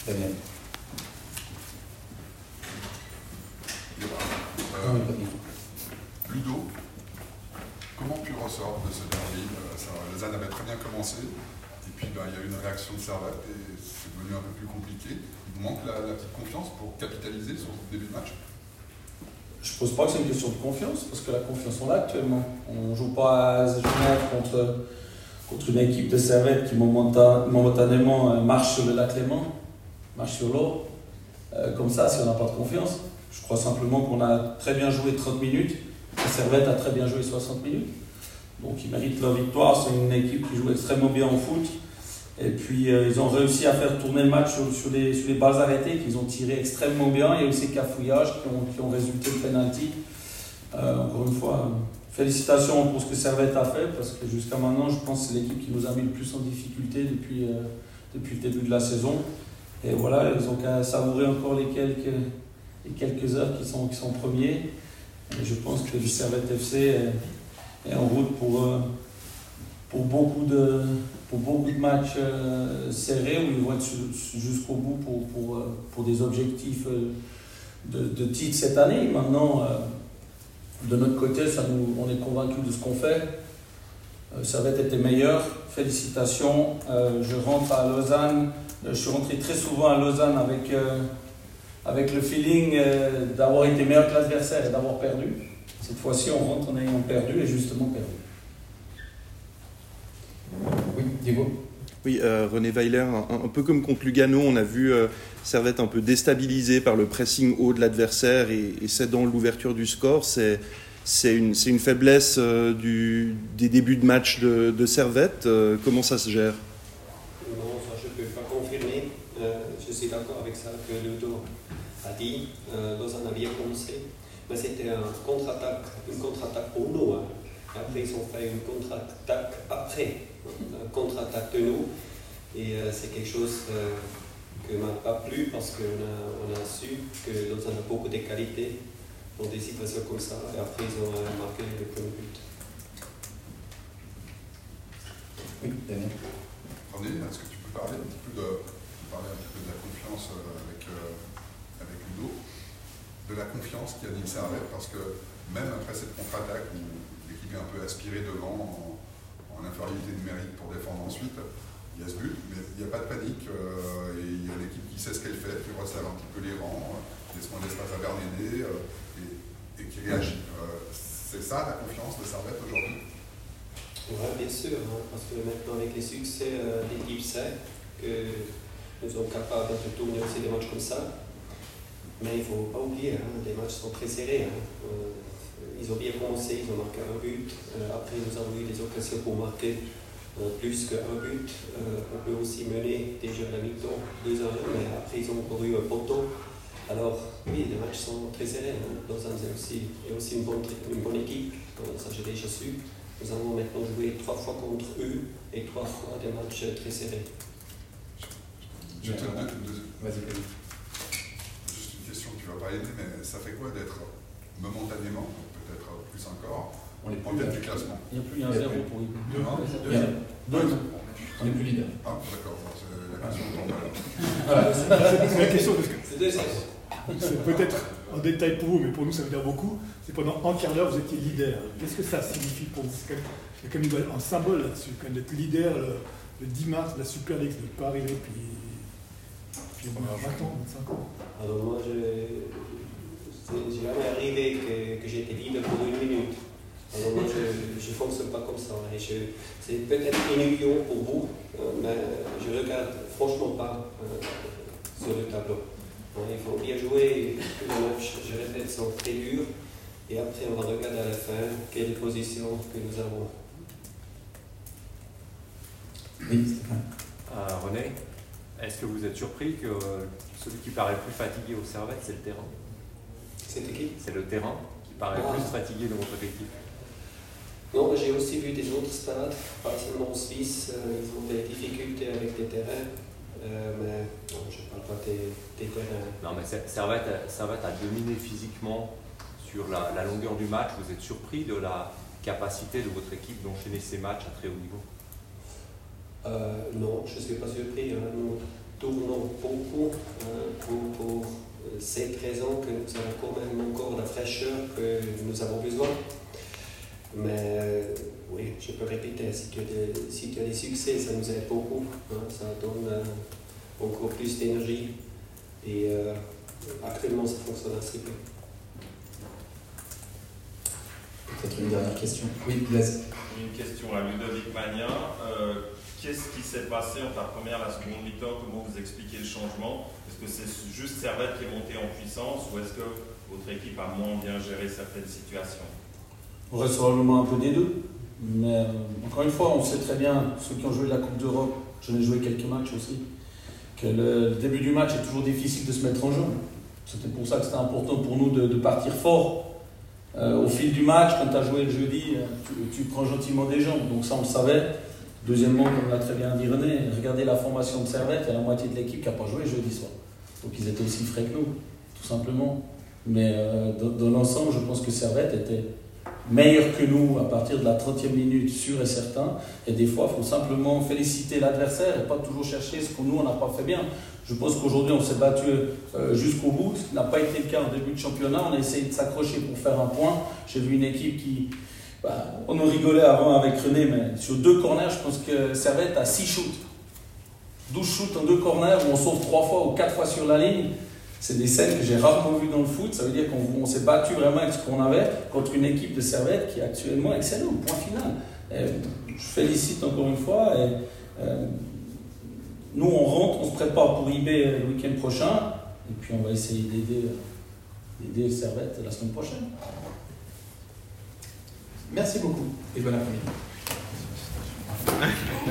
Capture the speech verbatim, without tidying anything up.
Très bien. Euh, Ludo, comment tu ressors de ce derby? Lausanne avait très bien commencé, et puis bah, il y a eu une réaction de Servette, et c'est devenu un peu plus compliqué. Il vous manque la, la petite confiance pour capitaliser sur ce début de match? Je ne pense pas que c'est une question de confiance, parce que la confiance on l'a actuellement. On ne joue pas à Genève contre, contre une équipe de Servette qui momentanément marche sur le lac Léman, marche sur l'eau. Euh, comme ça, si on n'a pas de confiance. Je crois simplement qu'on a très bien joué trente minutes, et Servette a très bien joué soixante minutes. Donc ils méritent leur victoire, c'est une équipe qui joue extrêmement bien au foot. Et puis euh, ils ont réussi à faire tourner le match sur, sur, les, sur les balles arrêtées qu'ils ont tiré extrêmement bien. Il y a eu ces cafouillages qui ont, qui ont résulté de penalty. Euh, encore une fois, euh, félicitations pour ce que Servette a fait, parce que jusqu'à maintenant, je pense que c'est l'équipe qui nous a mis le plus en difficulté depuis, euh, depuis le début de la saison. Et voilà, ils ont qu'à savourer encore les quelques, les quelques heures qui sont, qui sont premiers. Et je pense que le Servette F C est, est en route pour, euh, pour beaucoup de... pour beaucoup de matchs euh, serrés où ils vont être jusqu'au bout pour, pour, euh, pour des objectifs euh, de, de titre cette année. Maintenant, euh, de notre côté, ça nous, on est convaincus de ce qu'on fait. Euh, ça va être meilleur. Félicitations. Euh, je rentre à Lausanne. Je suis rentré très souvent à Lausanne avec, euh, avec le feeling euh, d'avoir été meilleur que l'adversaire et d'avoir perdu. Cette fois-ci, on rentre en ayant perdu et justement perdu. Oui, Diego. Oui, euh, René Weiler, un, un peu comme contre Lugano, on a vu euh, Servette un peu déstabilisé par le pressing haut de l'adversaire et, et cédant l'ouverture du score. C'est, c'est, une, c'est une faiblesse euh, du, des débuts de match de, de Servette. Euh, comment ça se gère? Non, ça je ne peux pas confirmer. Euh, je suis d'accord avec ça que Ludo a dit. Euh, Lausanne a bien commencé, mais c'était un contre-attaque, une contre-attaque pour nous. Hein. Après, ils ont fait une contre-attaque après. Contre-attaque de nous, et euh, c'est quelque chose euh, que m'a pas plu parce qu'on a, on a su que Lausanne a beaucoup de qualités dans des situations comme ça, et après ils ont euh, marqué le premier but. Oui, Daniel. René, est-ce que tu peux parler un petit peu de, parler un petit peu de la confiance avec, euh, avec Ludo, de la confiance qui anime Servette, parce que même après cette contre-attaque où l'équipe est un peu aspirée devant en, en infériorité numérique pour défendre ensuite, il y a ce but, mais il n'y a pas de panique, euh, et il y a l'équipe qui sait ce qu'elle fait, qui resserre un petit peu les rangs, qui laisse moins d'espace à Bernédé, euh, et, et qui réagit. Euh, c'est ça la confiance de Servette aujourd'hui? Oui, bien sûr, hein, parce que maintenant avec les succès, euh, l'équipe sait que nous sommes capables de tourner aussi des matchs comme ça, mais il ne faut pas oublier, hein, les matchs sont très serrés. Hein. Euh, Ils ont bien commencé, ils ont marqué un but. Euh, après, nous avons eu des occasions pour marquer euh, plus qu'un but. Euh, on peut aussi mener déjà à la mi-temps deux à un, mais après, ils ont encore eu un poteau. Alors, oui, les matchs sont très serrés. Hein. Lausanne est aussi, est aussi une, bonne, une bonne équipe, euh, ça j'ai déjà su. Nous avons maintenant joué trois fois contre eux et trois fois des matchs très serrés. Je te donne Vas-y, vas-y. Juste une question que tu ne vas pas aimer, mais ça fait quoi d'être momentanément, peut-être plus encore, On est en plus tête leader. du classement? Il n'y a plus un zéro pour lui. Deuxième. Deuxième. On est plus leader. Ah, d'accord, c'est la question tombe là. Voilà. C'est la question parce que C'est deux zéro. c'est peut-être un détail pour vous, mais pour nous ça veut dire beaucoup. C'est pendant un quart d'heure vous étiez leader. Qu'est-ce que ça signifie pour vous? C'est quand même, il y a quand même un symbole là-dessus, quand même d'être leader le, le dix mars de la Super League, de ne pas arriver puis, puis on a vingt ans, vingt-cinq ans. Alors moi, je j'ai jamais arrivé que, que j'étais leader pour une minute. Alors moi, je ne fonctionne pas comme ça. Et je, c'est peut-être ennuyant pour vous, euh, mais je ne regarde franchement pas euh, sur le tableau. Donc, il faut bien jouer. Les matchs, je répète, sont très durs. Et après, on va regarder à la fin quelle position que nous avons. Oui, Stéphane. Euh, René, est-ce que vous êtes surpris que euh, celui qui paraît le plus fatigué au Servette, c'est le terrain? Cette équipe? C'est le terrain qui paraît Ah. plus fatigué de votre équipe. Non, j'ai aussi vu des autres stades, pas seulement en Suisse, euh, ils ont des difficultés avec les terrains, euh, mais non, je ne parle pas des, des terrains. Non, mais Servette, Servette a dominé physiquement sur la, la longueur du match. Vous êtes surpris de la capacité de votre équipe d'enchaîner ces matchs à très haut niveau? Euh, non, je ne suis pas surpris. Hein. Nous, tournons beaucoup euh, pour, pour cette raison que nous avons quand même encore la fraîcheur que nous avons besoin. Mais euh, oui, je peux répéter, si tu as des, si tu as des succès, ça nous aide beaucoup. Hein, ça donne euh, encore plus d'énergie. Et euh, actuellement, ça fonctionne assez bien. Peut-être une dernière question. Oui, Blaise. Une question à Ludovic Magnin. Euh, Qu'est-ce qui s'est passé entre la première et la seconde mi-temps? Comment vous expliquez le changement? Est-ce que c'est juste Servette qui est monté en puissance ou est-ce que votre équipe a moins bien géré certaines situations? On reste probablement un peu des deux. Mais euh, encore une fois, on sait très bien, ceux qui ont joué la Coupe d'Europe, j'en ai joué quelques matchs aussi, que le, le début du match est toujours difficile de se mettre en jeu. C'était pour ça que c'était important pour nous de, de partir fort. Euh, au fil du match, quand tu as joué le jeudi, tu, tu prends gentiment des jambes. Donc ça, on le savait. Deuxièmement, comme l'a très bien dit René, regardez la formation de Servette, il y a la moitié de l'équipe qui n'a pas joué jeudi soir. Donc ils étaient aussi frais que nous, tout simplement. Mais euh, dans, dans l'ensemble, je pense que Servette était meilleur que nous à partir de la trentième minute, sûr et certain. Et des fois, il faut simplement féliciter l'adversaire et pas toujours chercher ce que nous, on n'a pas fait bien. Je pense qu'aujourd'hui, on s'est battu euh, jusqu'au bout, ce qui n'a pas été le cas en début de championnat. On a essayé de s'accrocher pour faire un point. J'ai vu une équipe qui... Bah, on en rigolait avant avec René, mais sur deux corners, je pense que Servette a six shoots. douze shoots en deux corners où on sauve trois fois ou quatre fois sur la ligne. C'est des scènes que j'ai rarement vues dans le foot. Ça veut dire qu'on on s'est battu vraiment avec ce qu'on avait contre une équipe de Servette qui est actuellement excellente. Point final. Et je félicite encore une fois. Et, euh, nous, on rentre, on se prépare pour I B le week-end prochain. Et puis, on va essayer d'aider, d'aider Servette la semaine prochaine. Merci beaucoup et bon après-midi.